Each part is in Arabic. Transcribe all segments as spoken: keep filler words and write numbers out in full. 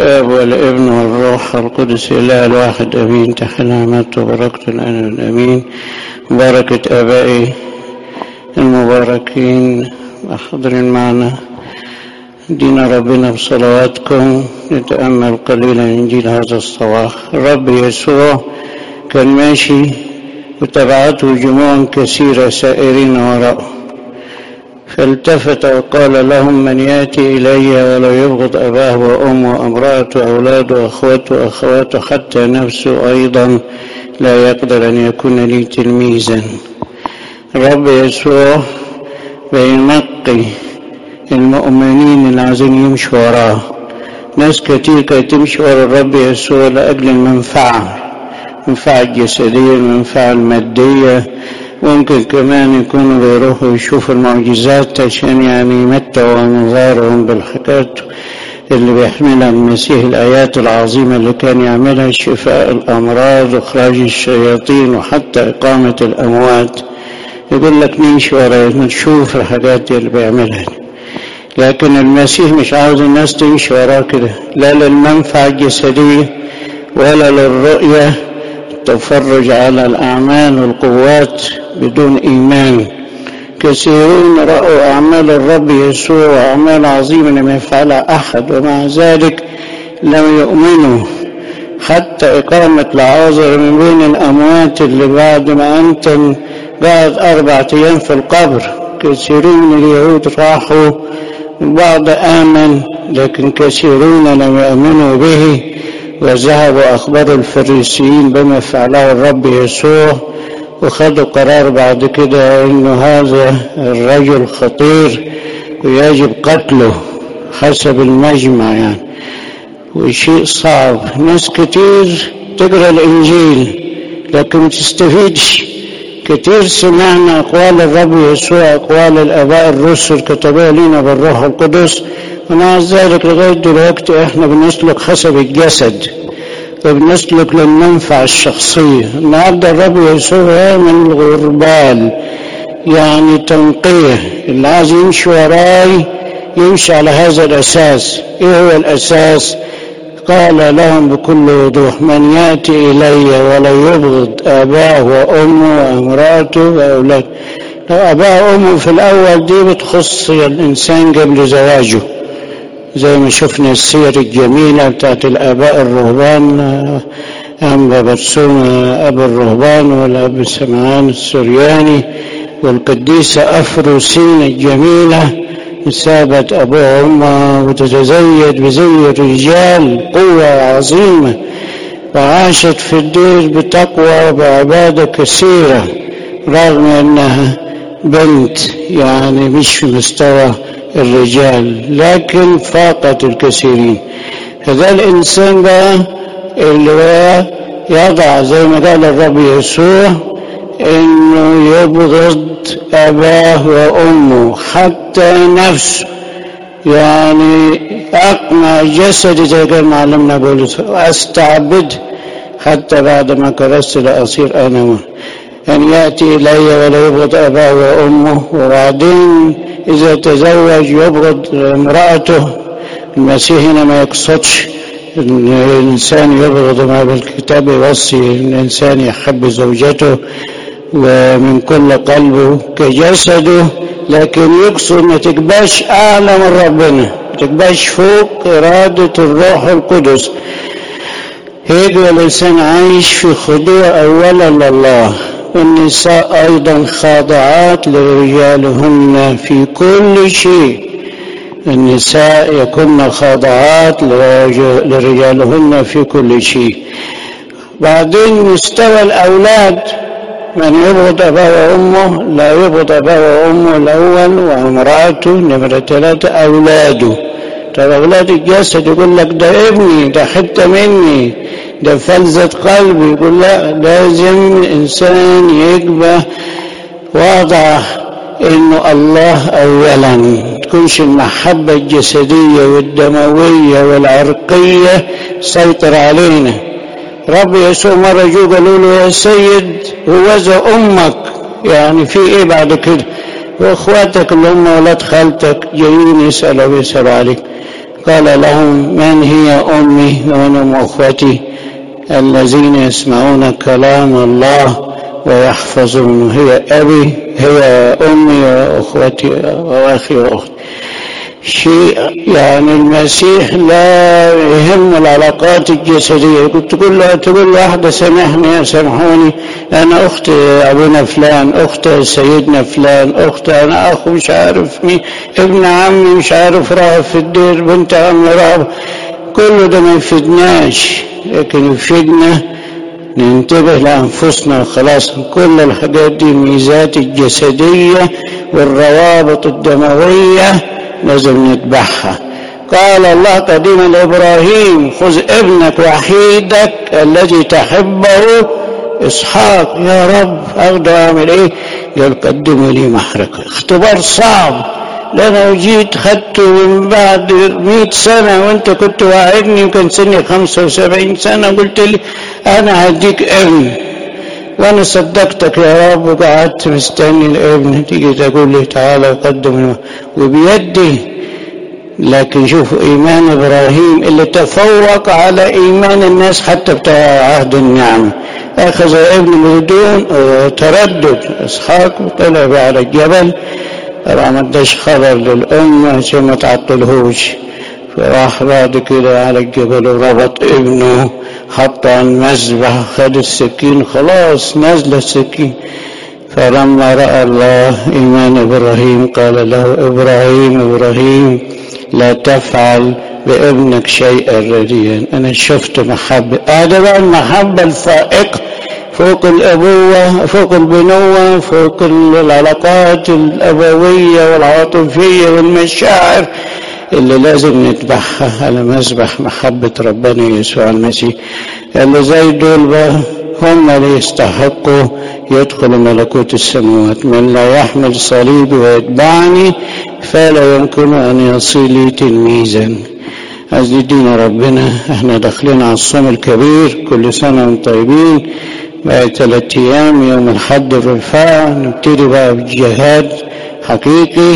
الآب والابن والروح القدس إله الواحد أمين. تحل نعمته وبركته الآن والأمين. بركة آبائي المباركين الحاضرين معنا، دينا ربنا بصلواتكم نتأمل قليلا إنجيل هذا الصباح. الرب يسوع كان ماشي وتبعته جموع كثيرة سائرين وراءه، فالتفت وقال لهم: من يأتي إلي ولا يبغض أباه وأمه وامرأته وأولاده وأخوته وأخواته حتى نفسه أيضا لا يقدر أن يكون لي تلميذا. الرب يسوع بينقي المؤمنين اللي عايزين يمشوا وراه. ناس كتير كانت تمشي ورا الرب يسوع لأجل المنفعة، المنفعة الجسدية، المنفعة المادية، ممكن كمان يكونوا بيروحوا يشوفوا المعجزات عشان يعني يمتعوا أنظارهم بالحاجات اللي بيحملها المسيح، الآيات العظيمة اللي كان يعملها، شفاء الأمراض وإخراج الشياطين وحتى إقامة الأموات. يقول لك نمشي وراه نشوف الحاجات اللي بيعملها. لكن المسيح مش عاوز الناس تمشي وراه كده، لا للمنفعة الجسدية ولا للرؤية التفرج على الأعمال والقوات بدون إيمان. كثيرون رأوا أعمال الرب يسوع وأعمال عظيمة لم يفعلها أحد، ومع ذلك لم يؤمنوا. حتى إقامة لعازر من بين الأموات اللي بعد ما أنتم بعد أربعة أيام في القبر، كثيرون من اليهود راحوا، البعض آمن لكن كثيرون لم يؤمنوا به، وذهبوا أخبار الفريسيين بما فعله الرب يسوع، وخدوا قرار بعد كده إنه هذا الرجل خطير ويجب قتله حسب المجمع يعني. وشيء صعب. ناس كتير تقرأ الإنجيل لكن ما تستفيدش. كتير سمعنا أقوال الرب يسوع، أقوال الآباء الرسل كتبوها لنا بالروح القدس، ومع ذلك لغاية دلوقتي احنا بنسلك حسب الجسد وبنسلك للمنفعة الشخصية. النهارده الرب يسوع يعمل الغربال، يعني تنقية. اللي عايز يمشي وراي يمشي على هذا الأساس. ايه هو الأساس؟ قال لهم بكل وضوح: من يأتي إلي ولا يبغض أباه وأمه وامرأته وأولاده. لو أباه وأمه في الأول دي بتخص الإنسان قبل زواجه، زي ما شفنا السير الجميلة بتاعت الآباء الرهبان، أنبا برسوم أبو الرهبان والأب سمعان السرياني والقديسة أفروسين الجميلة، سابت أبوها وأمها وتتزيد بزي الرجال قوة عظيمة، وعاشت في الدير بتقوى وبعبادة كثيرة رغم أنها بنت، يعني مش في مستوى الرجال لكن فاقت الكثيرين. هذا الإنسان بقى اللي يضع زي ما قال الرب يسوع إنه يبغض أباه وأمه حتى نفسه، يعني أقنع جسدي زي قال معلمنا بولس وأستعبد حتى بعد ما كرست لأصير أنا. أن يأتي إلي ولا يبغض أباه وأمه، وبعدين إذا تزوج يبغض امرأته. المسيح هنا ما يقصدش أن الإنسان يبغض، ما بالكتاب يوصي الإنسان يحب زوجته ومن كل قلبه كجسده، لكن يقصد ما تكباش أعلى من ربنا، ما تكباش فوق إرادة الروح القدس. يبقى الإنسان عايش في خضوع أولا لله. والنساء أيضا خاضعات لرجالهن في كل شيء. النساء يكون خاضعات لرجالهن في كل شيء. بعدين مستوى الأولاد، من يبغض أباه وأمه لا يبغض أباه وأمه الأول وامرأته. نمرة ثلاثة أولاده. طب أولاد الجسد يقول لك ده ابني، ده حتة مني، ده فلذة قلبي. يقول لا، لازم إنسان يبقى واضع إنه الله أولا، تكونش المحبة الجسدية والدموية والعرقية سيطر علينا. رب يسوع مرة جو قالوا له: يا سيد هوذا أمك، يعني في إيه بعد كده؟ وأخواتك اللي هم ولاد خالتك جايين يسألوا ويسألوا عليك. قال لهم: من هي أمي ومن أم أخوتي الذين يسمعون كلام الله ويحفظون؟ هي أبي، هي أمي وأخوتي وأخي وأختي. شيء يعني المسيح لا يهم العلاقات الجسدية. كنت تقول له تقول واحدة: سامحني سامحوني، أنا أخت أبونا فلان، أخت سيدنا فلان، أخت أنا أخو مش عارف مين، ابن عمي مش عارف راهب في الدير، بنت عمي راهب. كله ده ما يفيدناش، لكن يفيدنا ننتبه لأنفسنا وخلاص. كل الحاجات دي الميزات الجسدية والروابط الدموية لازم نتبعها. قال الله قديما لإبراهيم: خذ ابنك وحيدك الذي تحبه إسحاق. يا رب أقدر أعمل إيه؟ قال: قدم لي محرقة. اختبار صعب، لأنه جيت خدته من بعد مئة سنة، وانت كنت واعدني وكان سني خمسة وسبعين سنة، قلت لي أنا هديك ابن، وأنا صدقتك يا رب وقعدت مستني الابن، تيجي تقول لي تعالى وقدم وبيدي. لكن شوفوا إيمان إبراهيم اللي تفوق على إيمان الناس حتى بتاع عهد النعمة. أخذ ابن بدون تردد إسحاق وطلع على الجبل، طبعا ما اداش خبر للأم عشان ما تعطلهوش، فراح بعد كده على الجبل وربط ابنه، حطه على المذبح، خد السكين، خلاص نزل السكين. فلما رأى الله إيمان إبراهيم قال له: إبراهيم إبراهيم لا تفعل بابنك شيئا رديا. أنا شفت محبة، هذا بقى المحبة الفائقة فوق الأبوة، فوق البنوة، فوق العلاقات الأبوية والعاطفية والمشاعر اللي لازم نتبعها على مذبح محبة ربنا يسوع المسيح. اللي زي دول بقى هم اللي يستحقوا يدخلوا ملكوت السماوات. من لا يحمل صليبي ويتبعني فلا يمكن أن يصير لي تلميذا. عزيزي دين ربنا، احنا داخلين على الصوم الكبير، كل سنة وانتم طيبين. بقى ثلاث أيام، يوم الحد الرفاع نبتدي بقى بجهاد حقيقي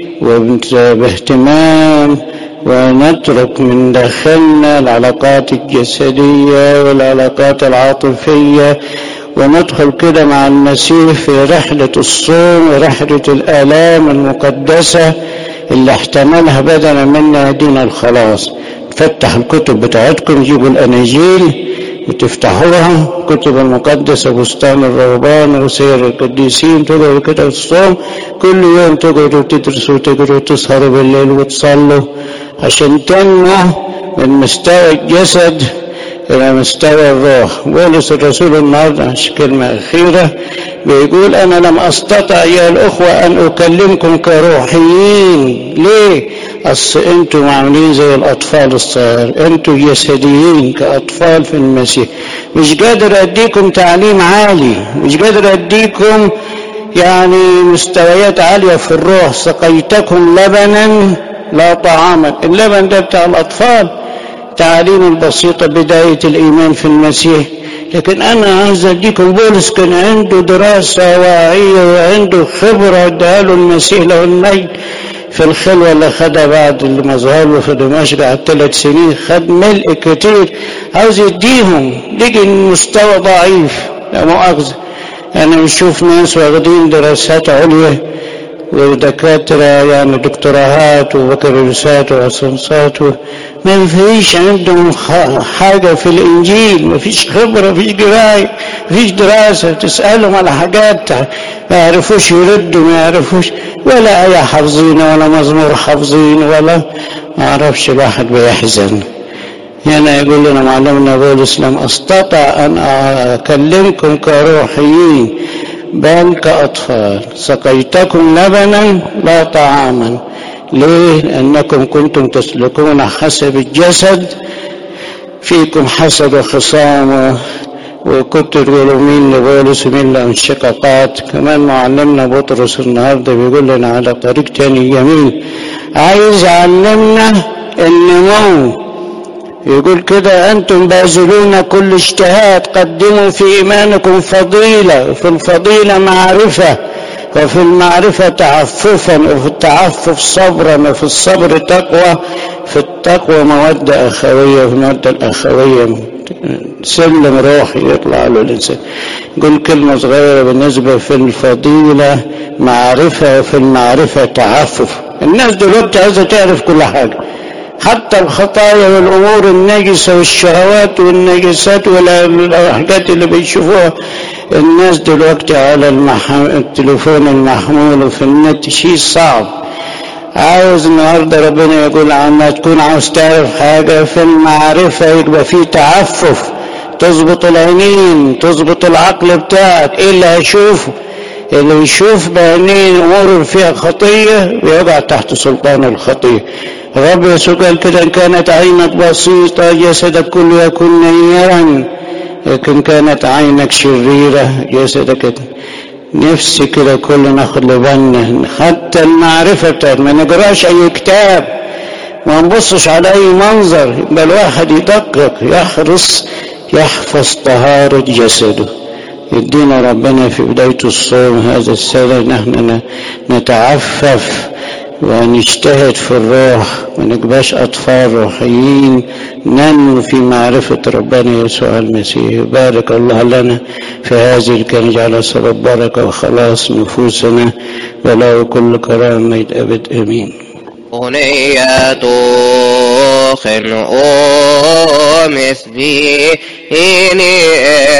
وباهتمام، ونترك من داخلنا العلاقات الجسدية والعلاقات العاطفية، وندخل كده مع المسيح في رحلة الصوم ورحلة الآلام المقدسة اللي احتملها بدلا منا دين الخلاص. تفتح الكتب بتاعتكم، جيبوا الأناجيل وتفتحوها، كتب المقدسة، بستان الرهبان وسير القديسين، تقرأوا كده الصوم كل يوم، تقعدوا تدرسوا وتقرأوا وتسهروا بالليل وتصلوا عشان تنموا من مستوى الجسد إلى مستوى الروح. بولس الرسول النهارده عشان كلمة أخيرة بيقول: أنا لم أستطع يا الأخوة أن أكلمكم كروحيين. ليه؟ أصل أنتم عاملين زي الأطفال الصغار، أنتم جسديين كأطفال في المسيح. مش قادر أديكم تعليم عالي، مش قادر أديكم يعني مستويات عالية في الروح. سقيتكم لبنا لا طعاما. اللبن ده بتاع الأطفال، تعاليم البسيطة، بداية الإيمان في المسيح. لكن أنا عايز أديكم بولس كان عنده دراسة واعية وعنده خبرة اداها له المسيح له المجد في الخلوة اللي خدها بعد المظهر له في دمشق على ثلاث سنين، خد ملء كتير عاوز يديهم. لقي المستوى ضعيف، لا مؤاخذة. أنا بشوف ناس واخدين دراسات عليا ودكاترة يعني دكتوراهات وبكالوريوسات وأسانسات، ما فيش عندهم حاجة في الإنجيل، ما فيش خبرة، ما فيش قراية، ما فيش دراسة. تسألهم على حاجات ما يعرفوش يردوا، ما يعرفوش ولا آية حافظين ولا مزمور حافظين ولا ما أعرفش. الواحد بيحزن. هنا يقول لنا معلمنا بولس: لم أستطع أن أكلمكم كروحيين بل كأطفال، سقيتكم لبنا لا طعاما. ليه؟ لأنكم كنتم تسلكون حسب الجسد، فيكم حسد وخصام. وكنت تقولوا مين لبولس ومين لانشقاقات. كمان معلمنا بطرس النهارده بيقول لنا على طريق تاني جميل، عايز يعلمنا النمو. يقول كده: أنتم باذلون كل اجتهاد، قدموا في إيمانكم فضيلة، في الفضيلة معرفة، وفي المعرفة تعففا، وفي التعفف صبرا، وفي الصبر تقوى، في التقوى مودة أخوية، وفي المودة الأخوية سلم روحي يطلع له الإنسان. قل كلمة صغيرة بالنسبة في الفضيلة معرفة، وفي المعرفة تعفف. الناس دلوقتي عايزة تعرف كل حاجة، حتى الخطايا والأمور النجسة والشهوات والنجسات والحاجات اللي بيشوفوها الناس دلوقتي على المحم... التليفون المحمول وفي النت، شيء صعب. عاوز النهارده ربنا يقول عما تكون عاوز تعرف حاجة في المعرفة يبقى في تعفف، تظبط العينين، تظبط العقل بتاعك. ايه اللي هيشوفه؟ اللي يشوف بعينين امور فيها خطية ويقع تحت سلطان الخطية. الرب يسوع قال كده: ان كانت عينك بسيطة جسدك كله يكون نيرا، لكن كانت عينك شريرة جسدك. نفسي كده كل ناخد لبالنا حتى المعرفة بتاعت، ما نقراش اي كتاب، ما نبصش على اي منظر، يبقى الواحد يدقق، يحرص، يحفظ طهارة جسده. يدينا ربنا في بداية الصوم هذا السنة نحن نتعفف ونجتهد في الروح، ما نبقاش أطفال روحيين، ننمو في معرفة ربنا يسوع المسيح. بارك الله لنا في هذه الكلمة، جعل سبب بركة وخلاص نفوسنا، وله كل كرامة أبد آمين. أغنية خنقو مثلي